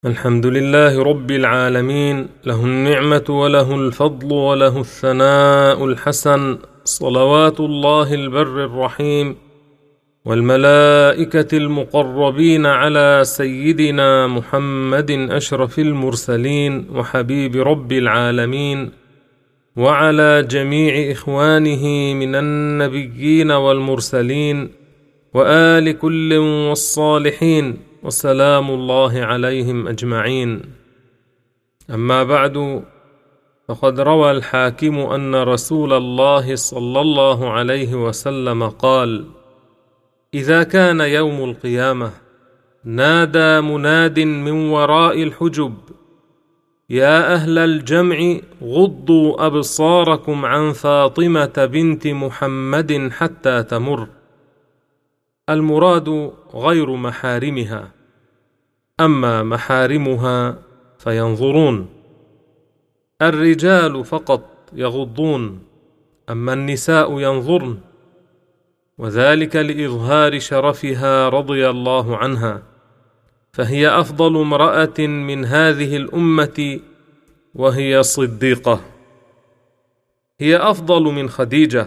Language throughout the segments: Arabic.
الحمد لله رب العالمين، له النعمة وله الفضل وله الثناء الحسن، صلوات الله البر الرحيم والملائكة المقربين على سيدنا محمد أشرف المرسلين وحبيب رب العالمين، وعلى جميع إخوانه من النبيين والمرسلين وآل كل والصالحين، وسلام الله عليهم أجمعين. أما بعد، فقد روى الحاكم أن رسول الله صلى الله عليه وسلم قال: إذا كان يوم القيامة نادى مناد من وراء الحجب: يا أهل الجمع غضوا أبصاركم عن فاطمة بنت محمد حتى تمر. المراد غير محارمها، أما محارمها فينظرون. الرجال فقط يغضون، أما النساء ينظرن، وذلك لإظهار شرفها رضي الله عنها، فهي أفضل امرأة من هذه الأمة، وهي صديقة، هي أفضل من خديجة.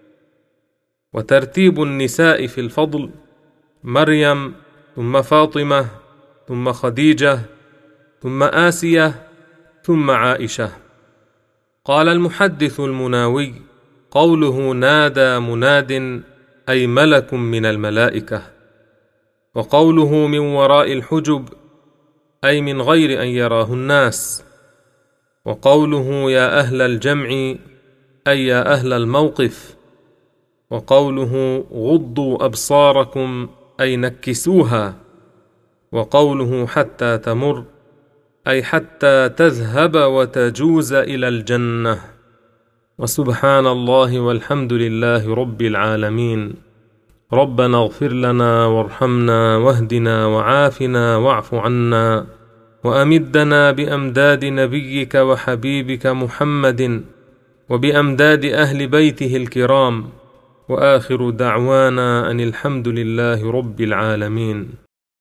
وترتيب النساء في الفضل: مريم، ثم فاطمة، ثم خديجة، ثم آسية، ثم عائشة. قال المحدث المناوي: قوله نادى مناد أي ملك من الملائكة، وقوله من وراء الحجب أي من غير أن يراه الناس، وقوله يا أهل الجمع أي يا أهل الموقف، وقوله غضوا أبصاركم أي نكسوها، وقوله حتى تمر أي حتى تذهب وتجوز إلى الجنة. وسبحان الله والحمد لله رب العالمين. ربنا اغفر لنا وارحمنا واهدنا وعافنا واعف عنا، وأمدنا بأمداد نبيك وحبيبك محمد وبأمداد أهل بيته الكرام، وآخر دعوانا أن الحمد لله رب العالمين.